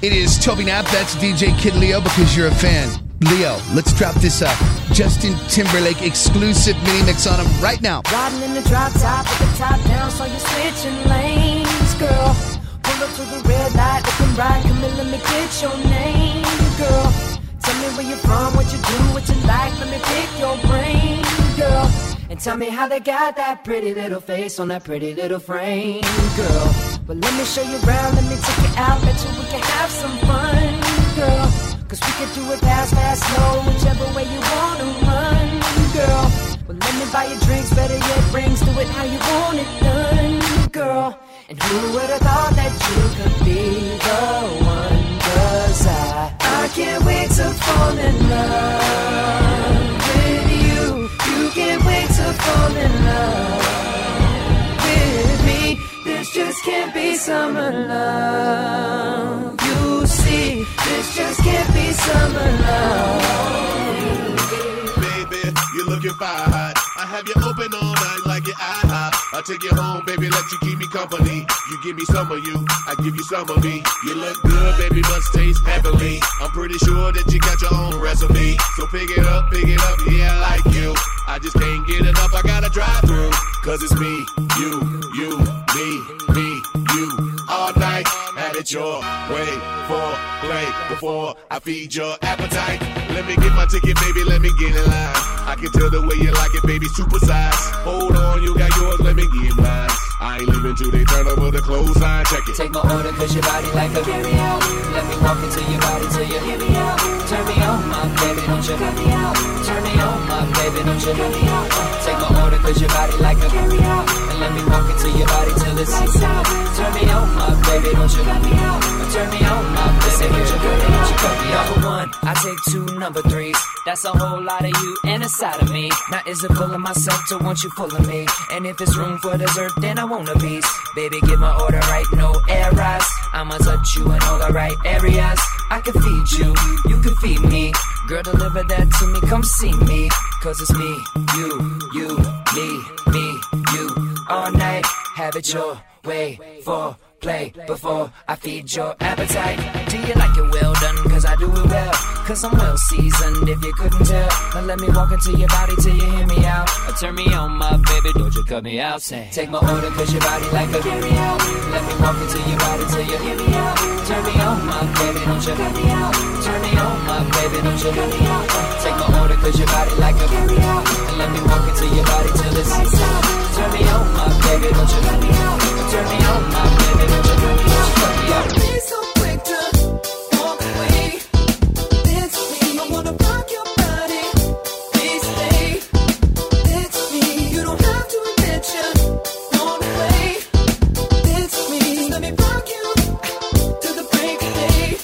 It is Toby Knapp, that's DJ Kid Leo, because you're a fan. Leo, let's drop this Justin Timberlake exclusive mini mix on him right now. Riding in the drop top with the top down, so you're switching lanes, girl. Pull up to the red light, looking right, come in, let me get your name, girl. Tell me where you're from, what you do, what you like, let me pick your brain, girl. And tell me how they got that pretty little face on that pretty little frame, girl. But let me show you around, let me take you out, bet you we can have some fun, girl. Cause we can do it fast, fast, slow, whichever way you wanna run, girl. But let me buy you drinks, better yet rings, do it how you want it done, girl. And who would've thought that you could be the one? Cause I can't wait to fall in love with you. You can't wait to fall in love with me. This just can't be summer love. You see, this just can't be summer love. Baby, you're looking fine. I have you open all night like your IHOP. I'll take you home, baby, let you keep me company. You give me some of you, I give you some of me. You look good, baby, must taste heavenly. I'm pretty sure that you got your own recipe. So pick it up, yeah, I like you. I just can't get enough, I gotta drive through. Cause it's me, you, me, you. All night, had it your way for play before I feed your appetite. Let me get my ticket, baby, let me get in line. I can tell the way you like it, baby, super size. Hold on, you got yours, let me get mine. I ain't leaving till they turn over the clothesline, check it. Take my order, cause your body like a carry out. Let me walk into your body till you hear me out. Turn me on, my baby, don't you cut me out. Turn me on, my baby, don't you cut me out. Take my order, cause your body like a carry out. And let me walk into your body till it's lights out. Turn me on, my baby, don't you cut me out. Turn me on, my baby, don't you cut me out. Number one, I take two number threes. That's a whole lot of you and a side of me. Now is it full of myself to want you full of me? And if it's room for dessert, then I want a piece. Baby, give my order right, no errors. I'ma touch you in all the right areas. I can feed you, you can feed me. Girl, deliver that to me, come see me. Cause it's me, you, me, you. All night, have it your way for play before I feed your appetite. Do you like it well done? Cause I do it well. Cause I'm well seasoned if you couldn't tell. Now let me walk into your body till you hear me out. Or turn me on, my baby, don't you cut me out. Say, take my order cause your body like a carry out. Let me walk into your body till you hear me out. Turn me on, my baby, don't you cut me out. Turn me on, my baby, don't you cut me out. Take my order cause your body like a carry out. And let me walk into your body till it's lights out. Turn me on, my baby, don't you cut me out. Turn me on, my baby, don't you cut me out. Cut me out. Be so quick to walk away. It's me, I wanna rock your body. Please stay. It's me, you don't have to admit you want away. It's me, just let me rock you to the break of day.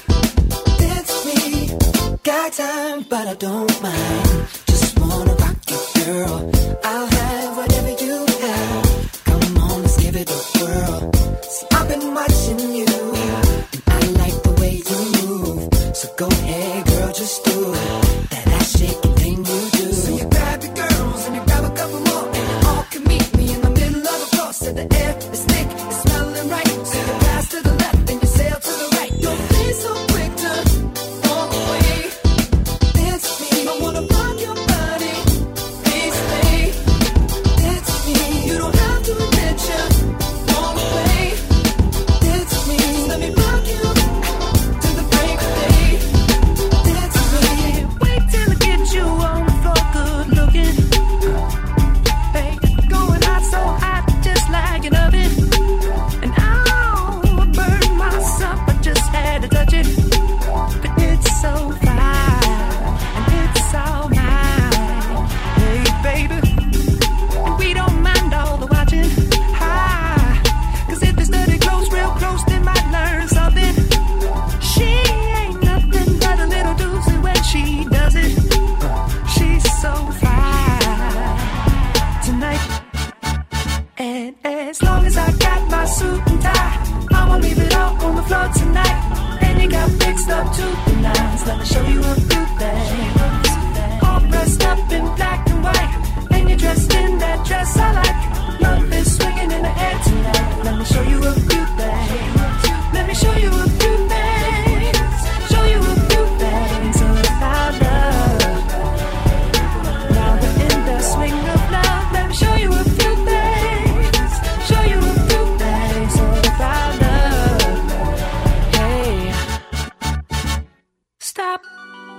It's me, got time but I don't mind. Just wanna rock you, girl. I'll have whatever you have. Come on, let's give it a whirl. See, I've been watching you, and I like the way you move. So go ahead, girl, just do that ass shaking thing you do. So you grab your girls and you grab a couple more, and you all can meet me in the middle of the floor. So the air is thick, it's smelling right. So you pass to the left and you sail to the right. Don't be so quick to walk away. It's me, I wanna fly.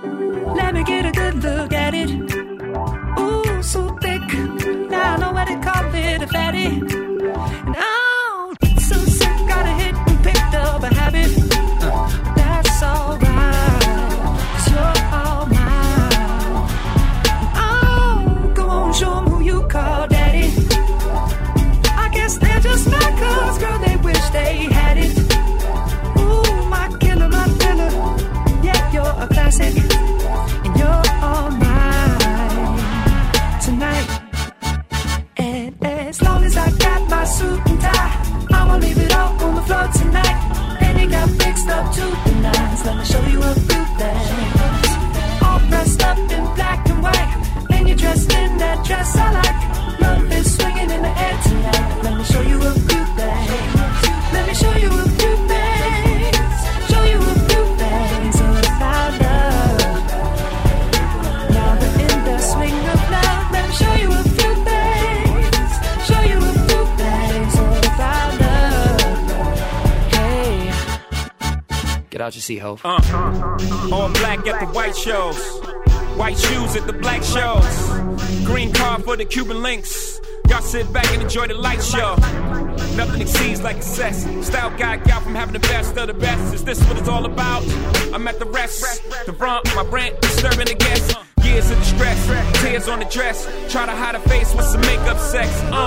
Let me get a good look at it. Ooh, so thick. Now I know what they call it, a fatty. And oh, so sick, got a hit and picked up a habit. That's alright, 'cause you're all mine. Oh, go on, show 'em who you call daddy. I guess they're just like us, girl, they wish they had it. Ooh, my killer, my killer. Yeah, you're a classic, and you're all mine tonight. And as long as I got my suit and tie, I'ma leave it all on the floor tonight. And it got fixed up to the nines. Let me show you a few things. All dressed up in black and white, and you're dressed in that dress I like. Love is swinging in the air tonight. Let me show you a few things. Let me show you a few things. Show you a few things about love. Now we're in the swing of love. Let me show you a few things. Show you a few things about love. Hey, Get out your seat, ho. All black at the white shows. White shoes at the black shows. Green card for the Cuban links. Y'all sit back and enjoy the light show. Nothing exceeds like excess. Style guy got from having the best of the best. Is this what it's all about? I'm at the rest. The front, my brand, disturbing the guests. Years of distress, tears on the dress. Try to hide a face with some makeup sex.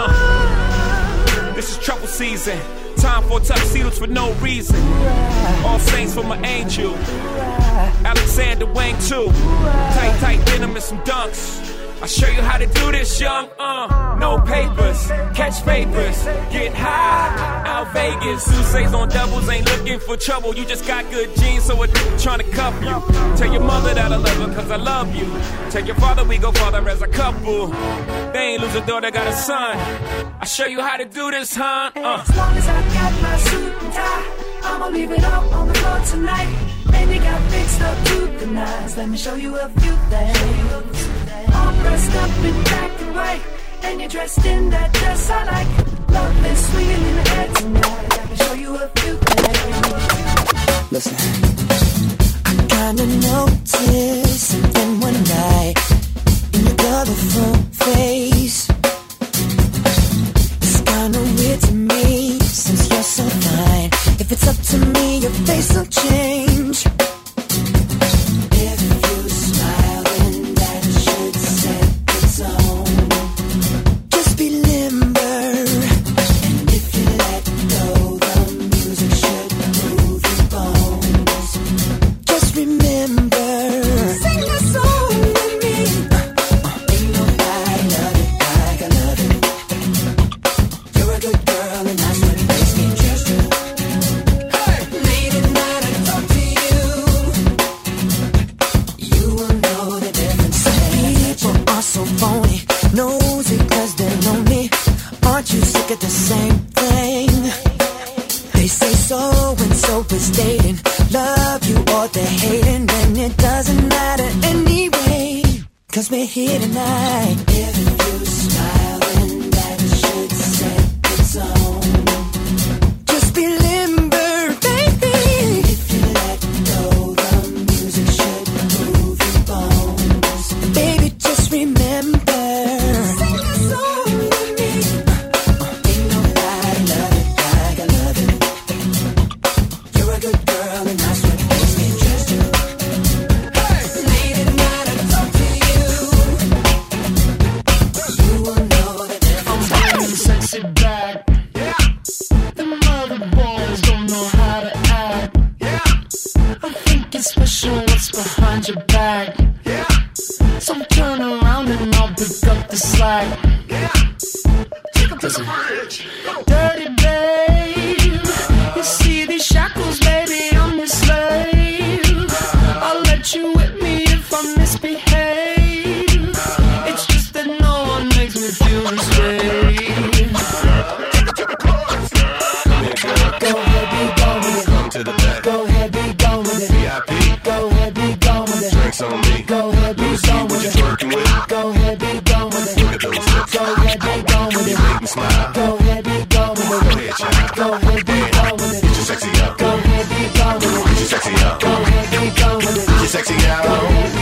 This is trouble season. Time for tuxedos for no reason. All saints for my angel. Alexander Wang too. Tight denim and some dunks. I'll show you how to do this, young. No papers, catch papers, get high. Out Vegas, Sousa's on doubles, ain't looking for trouble. You just got good genes, so it's trying to cuff you. Tell your mother that I love her, 'cause I love you. Tell your father we go farther as a couple. They ain't lose a daughter, got a son. I'll show you how to do this, huh? as long as I got my suit and tie, I'ma leave it all on the floor tonight. And you got fixed up to the nines. Let me show you a few things. All dressed up in black and white, and you're dressed in that dress I like. Love is swinging in the air tonight. Let me show you a few things. Listen. I kinda noticed something one night in your colorful face. It's kinda weird to me since you're so fine. If it's up to me, your face will change. If you smile, then that should set the tone. Just be limber, and if you let go, the music should move your bones. Just remember, sing a song with me. Ain't nobody love it like I love it. You're a good girl, and that's what makes me trust you. Late at night I talk to you. You will know the difference. People are so phony, nosy 'cause they're lonely. Aren't you sick of the same thing? They say so and so is dating, love you or they're hating, and it doesn't matter anyway, 'cause we're here tonight. If you smile, then that should set the tone. Just be limber, baby. If you let go, the music should move your bones. Baby, just remember, sing a song with me. Ain't nobody love it like I love it. You're a good girl, and that's what makes me trust you. Late at night I talk to you. You will know the difference. I'm bringing sexy back. The mother boys don't know how to act. I think it's special what's behind your back. So turn around and I'll pick up the slack. Listen. Dirty babe, you see these shackles, baby, I'm your slave. I'll let you whip me if I misbehave. It's just that no one makes me feel this way. Go ahead, be gone with it. Come to the back. Go ahead, be gone with it. VIP. Go ahead, be gone with it. Drinks on me. Go ahead, be See gone what with you it. twerking with. Go ahead, be gone with it. Look at those hips. Go ahead, be gone with You it. make me smile. Go ahead, be gone with Go it. ahead, child. Go ahead, be gone with it. Get your sexy up. Go ahead, be gone with Get it. your sexy up. Go ahead, be gone with it. Get your sexy Go out. ahead,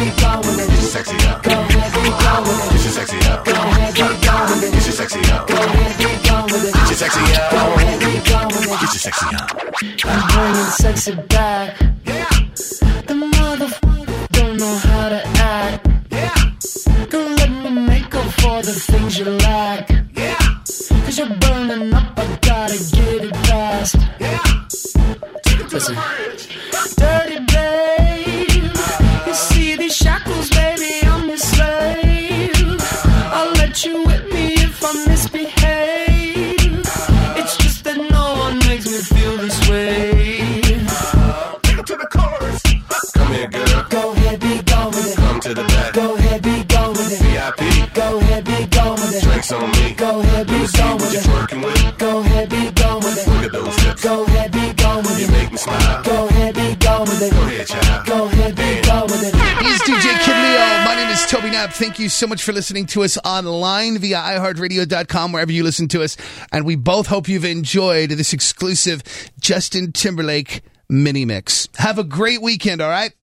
sexy out. Go ahead, be gone with it. Get your sexy out. Go ahead, be gone with it. Get your sexy out. Go ahead, be gone with it. Get your sexy out. I'm bringing sexy back. The motherfucker don't know how to act. Don't let me make up for the things you lack. Cause you're burning up, I gotta get it fast. Listen. Dirty babe, you see these shackles, baby, I'm your slave. I'll let you whip me if I misbehave. It's just that no one makes me feel this way. Take it to the chorus. Come here, girl. Go ahead, be gone with it. Come to the back. Go ahead, be gone with it. VIP. Go ahead, be gone with it. Drinks on me. Go ahead, be See gone what with you're it. working with. Go ahead, be gone with it. Look at those hips. Go ahead, be gone with You it. make me smile. Go ahead, be gone with it. Go ahead, child. Go ahead, be gone with it. He's DJ Kid Leo. My name is Toby Knapp. Thank you so much for listening to us online via iHeartRadio.com, wherever you listen to us. And we both hope you've enjoyed this exclusive Justin Timberlake mini mix. Have a great weekend, all right?